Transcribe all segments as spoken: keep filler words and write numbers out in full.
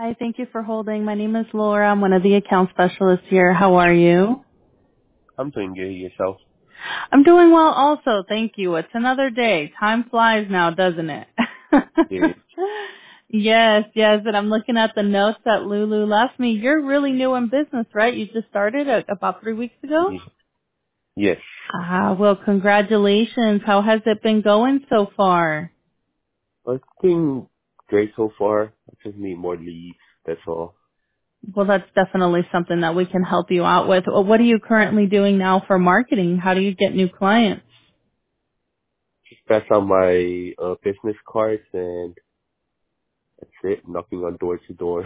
Hi, thank you for holding. My name is Laura. I'm one of the account specialists here. How are you? I'm doing good. Yourself? I'm doing well also, thank you. It's another day. Time flies now, doesn't it? Yeah. Yes, yes, and I'm looking at the notes that Lulu left me. You're really new in business, right? You just started uh, about three weeks ago? Yeah. Yes. Ah, well, congratulations. How has it been going so far? Well, it's been great so far. I just need more leads. That's all. Well, that's definitely something that we can help you out with. Well, what are you currently doing now for marketing? How do you get new clients? Just pass out my uh, business cards and that's it. Knocking on door to door.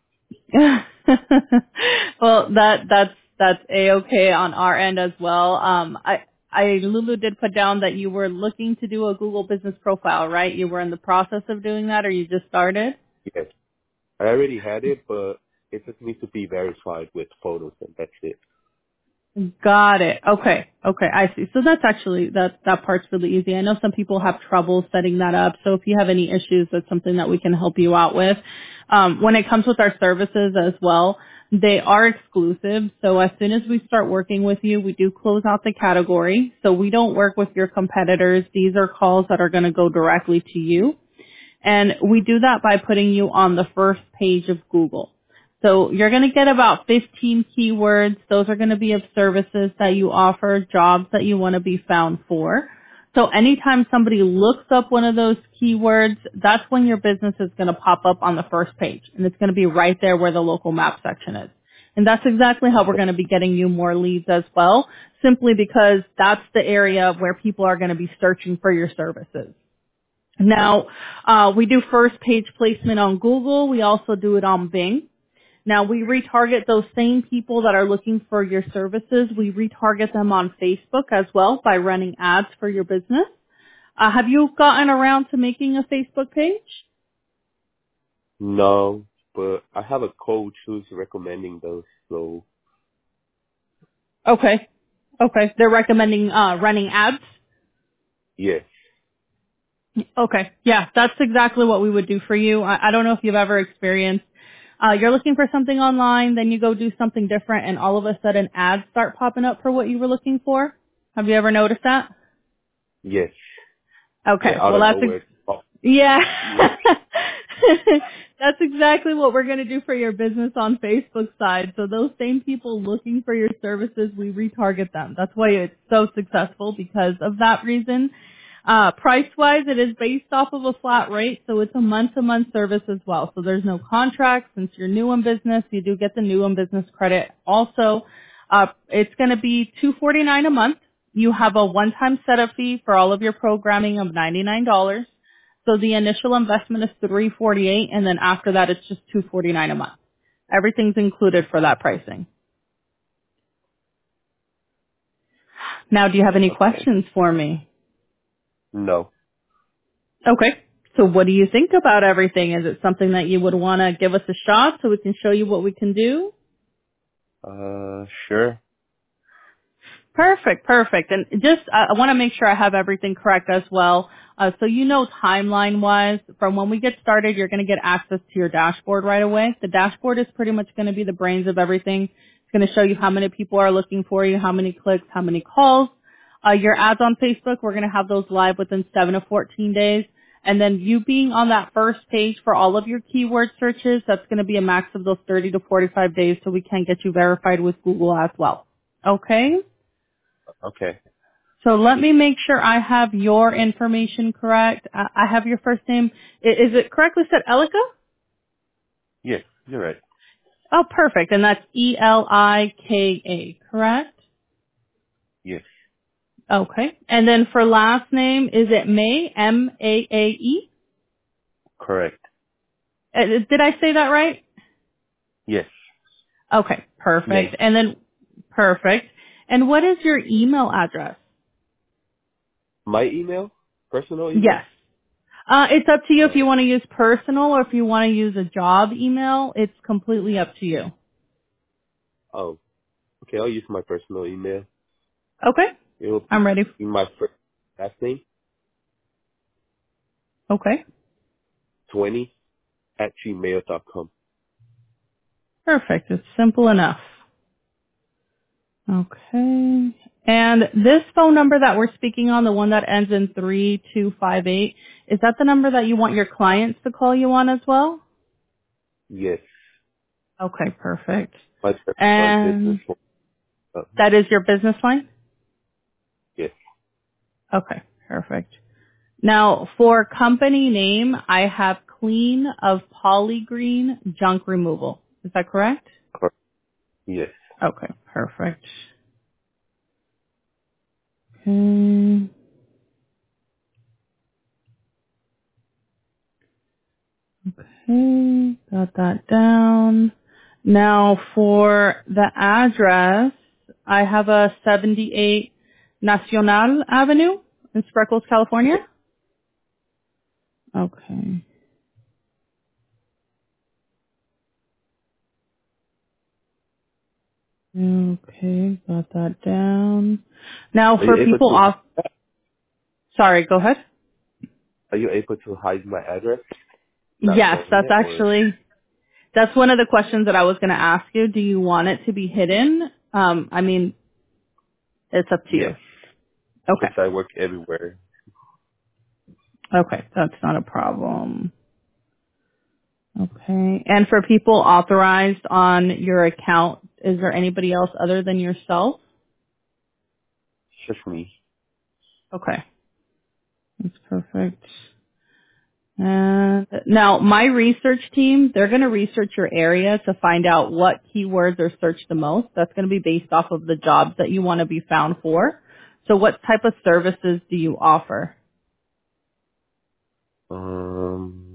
Well, that that's that's a okay on our end as well. Um, I I Lulu did put down that you were looking to do a Google Business Profile, right? You were in the process of doing that, or you just started? Yes. I already had it, but it just needs to be verified with photos and that's it. Got it. Okay. Okay. I see. So that's actually, that, that part's really easy. I know some people have trouble setting that up. So if you have any issues, that's something that we can help you out with. Um, when it comes with our services as well, they are exclusive. So as soon as we start working with you, we do close out the category. So we don't work with your competitors. These are calls that are going to go directly to you. And we do that by putting you on the first page of Google. So you're going to get about fifteen keywords. Those are going to be of services that you offer, jobs that you want to be found for. So anytime somebody looks up one of those keywords, that's when your business is going to pop up on the first page. And it's going to be right there where the local map section is. And that's exactly how we're going to be getting you more leads as well, simply because that's the area where people are going to be searching for your services. Now, uh, we do first page placement on Google. We also do it on Bing. Now, we retarget those same people that are looking for your services. We retarget them on Facebook as well by running ads for your business. Uh, have you gotten around to making a Facebook page? No, but I have a coach who's recommending those. So Okay. Okay. They're recommending uh, running ads? yes. Okay. Yeah, that's exactly what we would do for you. I, I don't know if you've ever experienced, uh, you're looking for something online, then you go do something different, and all of a sudden ads start popping up for what you were looking for. Have you ever noticed that? Yes. Yeah, Okay. out Well, of that's ex- nowhere. Oh, yeah. yeah. That's exactly what we're going to do for your business on Facebook side. So those same people looking for your services, we retarget them. That's why it's so successful, because of that reason. Uh, price-wise, it is based off of a flat rate, so it's a month-to-month service as well. So there's no contract. Since you're new in business, you do get the new in business credit. Also, uh, it's going to be two hundred forty-nine dollars a month. You have a one-time setup fee for all of your programming of ninety-nine dollars. So the initial investment is three hundred forty-eight dollars, and then after that, it's just two hundred forty-nine dollars a month. Everything's included for that pricing. Now, do you have any Okay. questions for me? No. Okay. So what do you think about everything? Is it something that you would want to give us a shot so we can show you what we can do? Uh, sure. Perfect, perfect. And just, uh, I want to make sure I have everything correct as well. Uh, so you know timeline-wise, from when we get started, you're going to get access to your dashboard right away. The dashboard is pretty much going to be the brains of everything. It's going to show you how many people are looking for you, how many clicks, how many calls. Uh, your ads on Facebook, we're going to have those live within seven to fourteen days. And then you being on that first page for all of your keyword searches, that's going to be a max of those thirty to forty-five days, so we can get you verified with Google as well. Okay? Okay. So let me make sure I have your information correct. I I have your first name. I- Is it correctly said Elika? Yes, you're right. Oh, perfect. And that's E L I K A, correct? Yes. Okay. And then for last name, is it May? M A A E? Correct. Uh, Did I say that right? Yes. Okay, May. perfect. And then, perfect. And what is your email address? My email? Personal email? Yes. Uh, it's up to you if Uh, you want to use personal or if you want to use a job email. It's completely up to you. oh, okay. I'll use my personal email. Okay. It'll I'm ready. be my first last name, Okay. twenty at gmail dot com. Perfect. It's simple enough. Okay. And this phone number that we're speaking on, the one that ends in three two five eight, is that the number that you want your clients to call you on as well? Yes. Okay, perfect. My my business And phone. Uh, that is your business line? yes. Okay, perfect. Now, for company name, I have Clean of Polygreen Junk Removal. Is that correct? Correct. Yes. Okay, perfect. Okay. Okay, got that down. Now for the address, I have a seventy-eight Nacional Avenue in Spreckles, California. Yes. Okay. Okay, got that down. Now Are for you able people to off, sorry, go ahead. Are you able to hide my address? Not Yes, knowing that's it, or actually, that's one of the questions that I was going to ask you. Do you want it to be hidden? Um, I mean, it's up to yes, you. Okay. because I work everywhere. Okay, that's not a problem. Okay. And for people authorized on your account, is there anybody else other than yourself? It's just me. Okay. That's perfect. And now my research team, they're going to research your area to find out what keywords are searched the most. That's going to be based off of the jobs that you want to be found for. So what type of services do you offer? Um,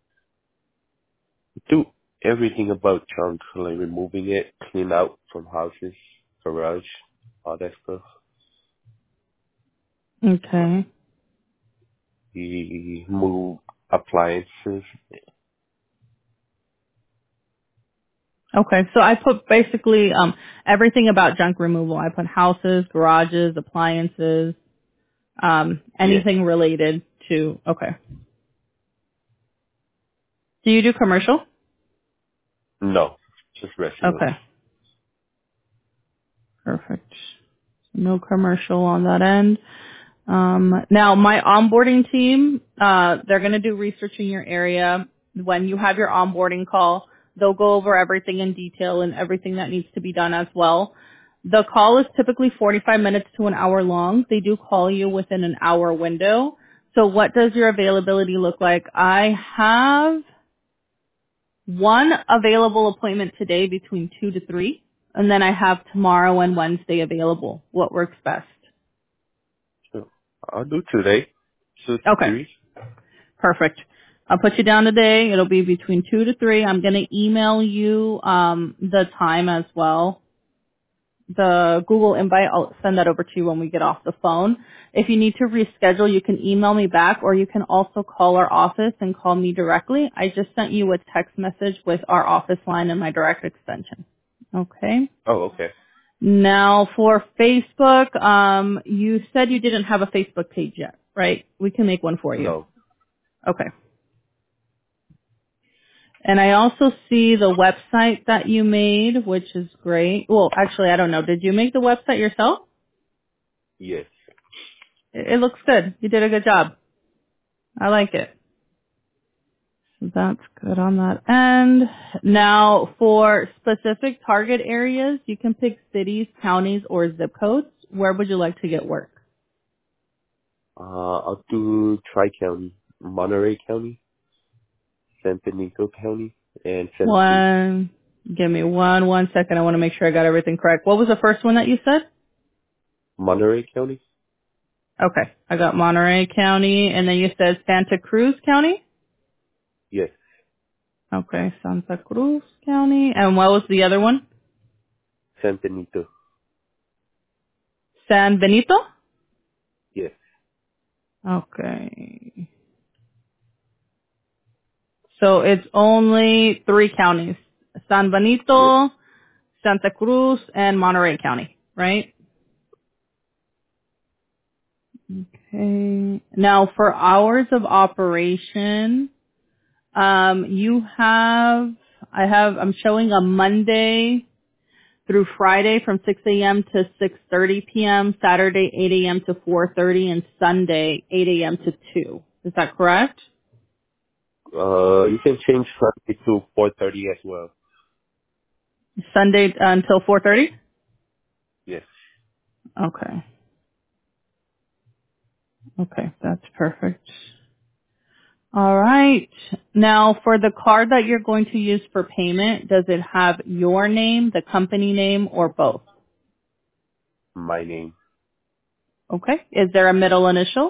do everything about junk, like removing it, clean out from houses, garage, all that stuff. Okay. We move appliances. Okay. So I put basically um, everything about junk removal. I put houses, garages, appliances, Um, Yes. anything related to, okay. Do you do commercial? No, just residence. Okay, perfect. No commercial on that end. Um, now, my onboarding team, uh, they're going to do research in your area. When you have your onboarding call, they'll go over everything in detail and everything that needs to be done as well. The call is typically forty-five minutes to an hour long. They do call you within an hour window. So what does your availability look like? I have one available appointment today between two to three, and then I have tomorrow and Wednesday available. What works best? So I'll do today, two to Okay, three. perfect. I'll put you down today. It'll be between two to three. I'm going to email you um, the time as well. The Google invite, I'll send that over to you when we get off the phone. If you need to reschedule, you can email me back, or you can also call our office and call me directly. I just sent you a text message with our office line and my direct extension. Okay. Oh, okay. Now for Facebook, um, you said you didn't have a Facebook page yet, right? We can make one for you. No. Okay. And I also see the website that you made, which is great. Well, actually, I don't know. Did you make the website yourself? Yes. It, it looks good. You did a good job. I like it. So that's good on that end. Now, for specific target areas, you can pick cities, counties, or zip codes. Where would you like to get work? Uh, I'll do Tri-County, Monterey County, San Benito County, and Santa Cruz. One, give me one, one second. I want to make sure I got everything correct. What was the first one that you said? Monterey County? Okay, I got Monterey County, and then you said Santa Cruz County? Yes. Okay, Santa Cruz County. And what was the other one? San Benito? San Benito? Yes. Okay. So it's only three counties. San Yes. Benito, Santa Cruz, and Monterey County, right? Okay. Now for hours of operation, um, you have, I have, I'm showing a Monday through Friday from six a.m. to six thirty p.m., Saturday eight a.m. to four thirty, and Sunday eight a.m. to two. Is that correct? Uh, you can change Sunday to four thirty as well. Sunday uh, until four thirty? Yes. Okay. Okay, that's perfect. All right. Now, for the card that you're going to use for payment, does it have your name, the company name, or both? My name. Okay. Is there a middle initial?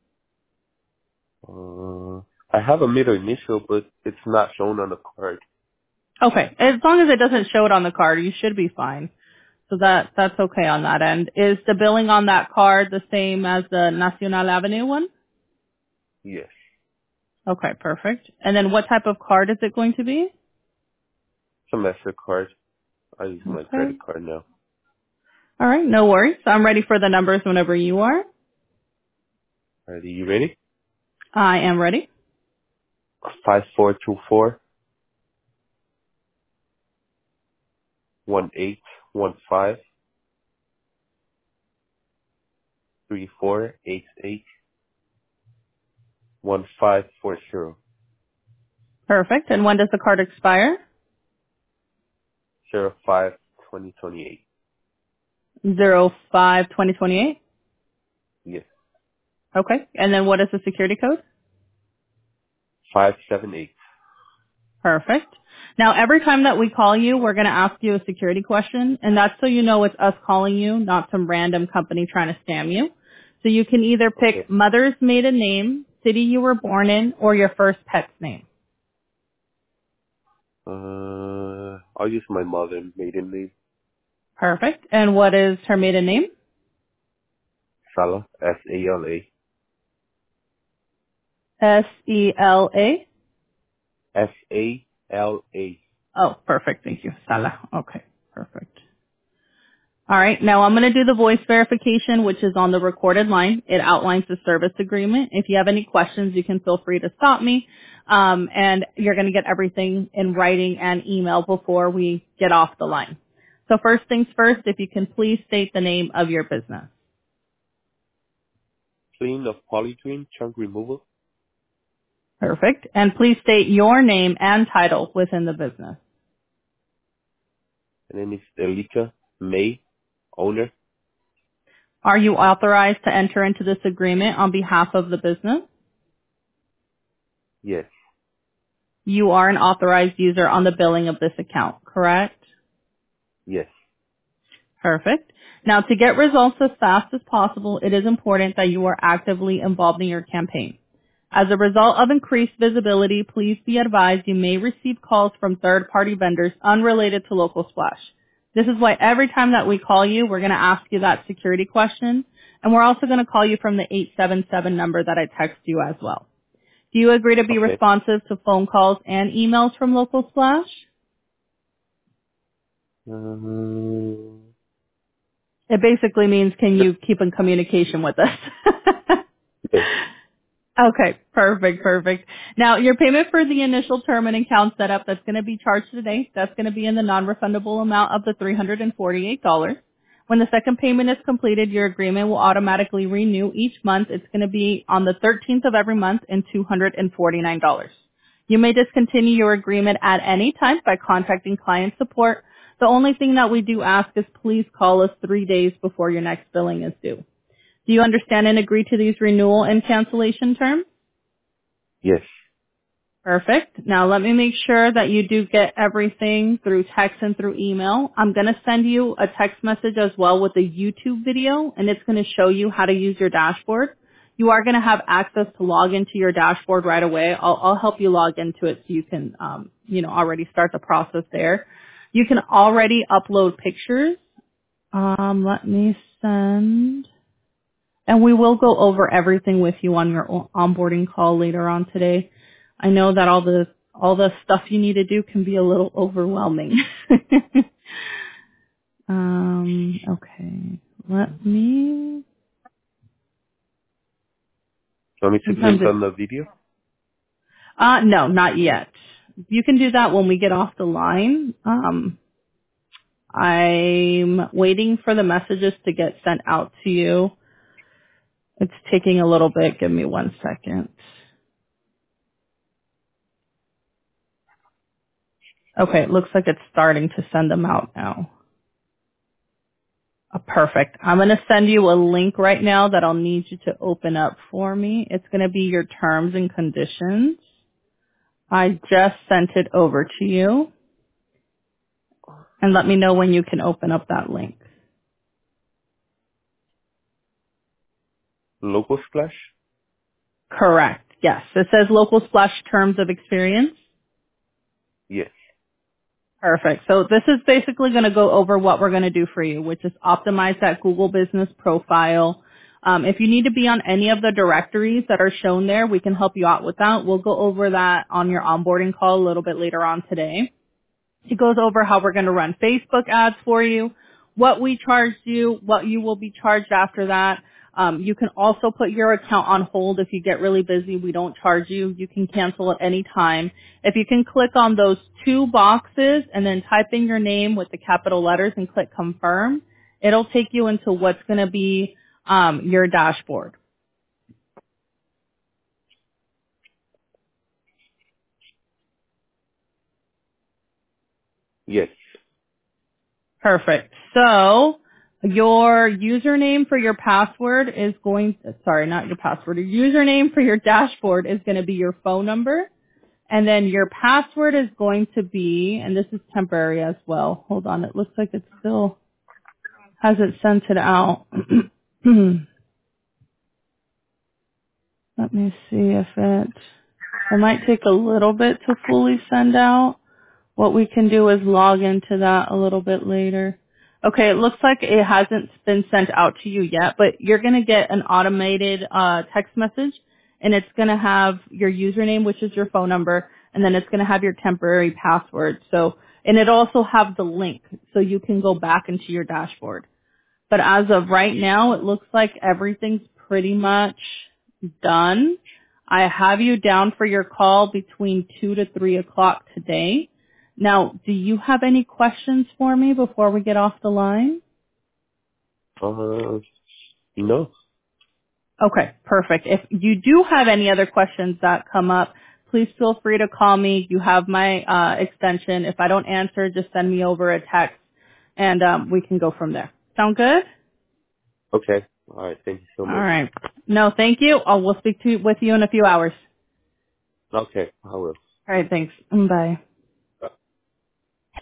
Uh, I have a middle initial, but it's not shown on the card. Okay. As long as it doesn't show it on the card, you should be fine. So that that's okay on that end. Is the billing on that card the same as the Nacional Avenue one? Yes. Okay, perfect. And then what type of card is it going to be? It's a MasterCard. I use my Okay. credit card now. All right, no worries. I'm ready for the numbers whenever you are. Are you ready? I am ready. Five four two four one eight one five three four eight eight one five four zero Perfect. And when does the card expire? zero five twenty twenty eight. Zero five twenty twenty eight. Yes. Okay. And then what is the security code? Five seven eight. Perfect. Now, every time that we call you, we're going to ask you a security question, and that's so you know it's us calling you, not some random company trying to scam you. So you can either pick Okay. mother's maiden name, city you were born in, or your first pet's name. Uh, I'll use my mother maiden name. Perfect. And what is her maiden name? Sala. S A L A. S E L A. S A L A. Oh, perfect. Thank you. Sala. Okay. Perfect. All right. Now I'm going to do the voice verification, which is on the recorded line. It outlines the service agreement. If you have any questions, you can feel free to stop me. Um, and you're going to get everything in writing and email before we get off the line. So first things first, if you can please state the name of your business. Clean of polygreen chunk removal. Perfect. And please state your name and title within the business. And then it's Elika May, owner. Are you authorized to enter into this agreement on behalf of the business? Yes. You are an authorized user on the billing of this account, correct? Yes. Perfect. Now, to get results as fast as possible, it is important that you are actively involved in your campaign. As a result of increased visibility, please be advised you may receive calls from third-party vendors unrelated to Local Splash. This is why every time that we call you, we're going to ask you that security question, and we're also going to call you from the eight seven seven number that I text you as well. Do you agree to be Okay. responsive to phone calls and emails from Local Splash? Um, It basically means, can you keep in communication with us? yes. Okay, perfect, perfect. Now, your payment for the initial term and account setup that's going to be charged today, that's going to be in the non-refundable amount of the three hundred forty-eight dollars. When the second payment is completed, your agreement will automatically renew each month. It's going to be on the thirteenth of every month and two hundred forty-nine dollars. You may discontinue your agreement at any time by contacting client support. The only thing that we do ask is please call us three days before your next billing is due. Do you understand and agree to these renewal and cancellation terms? Yes. Perfect. Now let me make sure that you do get everything through text and through email. I'm going to send you a text message as well with a YouTube video, and it's going to show you how to use your dashboard. You are going to have access to log into your dashboard right away. I'll, I'll help you log into it so you can, um, you know, already start the process there. You can already upload pictures. Um, let me send. And we will go over everything with you on your o- onboarding call later on today. I know that all the all the stuff you need to do can be a little overwhelming. um, okay, let me. Want me to Sometimes click it. on the video? Uh, no, not yet. You can do that when we get off the line. Um, I'm waiting for the messages to get sent out to you. It's taking a little bit. Give me one second. Okay, it looks like it's starting to send them out now. Uh, perfect. I'm going to send you a link right now that I'll need you to open up for me. It's going to be your terms and conditions. I just sent it over to you. And let me know when you can open up that link. Local Splash? Correct. Yes. It says local splash terms of experience. Yes. Perfect. So this is basically going to go over what we're going to do for you, which is optimize that Google business profile. Um, if you need to be on any of the directories that are shown there, we can help you out with that. We'll go over that on your onboarding call a little bit later on today. He goes over how we're going to run Facebook ads for you, what we charge you, what you will be charged after that. Um, you can also put your account on hold if you get really busy. We don't charge you. You can cancel at any time. If you can click on those two boxes and then type in your name with the capital letters and click confirm, it'll take you into what's going to be um, your dashboard. Yes. Perfect. So your username for your password is going, sorry, not your password, your username for your dashboard is going to be your phone number. And then your password is going to be, and this is temporary as well. Hold on. It looks like it still hasn't sent it out. Let me see if it, it might take a little bit to fully send out. What we can do is log into that a little bit later. Okay, it looks like it hasn't been sent out to you yet, but you're going to get an automated uh, text message, and it's going to have your username, which is your phone number, and then it's going to have your temporary password. So, and it also have the link, so you can go back into your dashboard. But as of right now, it looks like everything's pretty much done. I have you down for your call between two to three o'clock today. Now, do you have any questions for me before we get off the line? Uh, no. Okay, perfect. If you do have any other questions that come up, please feel free to call me. You have my uh, extension. If I don't answer, just send me over a text, and um, we can go from there. Sound good? Okay. All right. Thank you so All much. right. No, thank you. I will speak to with you in a few hours. Okay. I will. All right, thanks. Bye.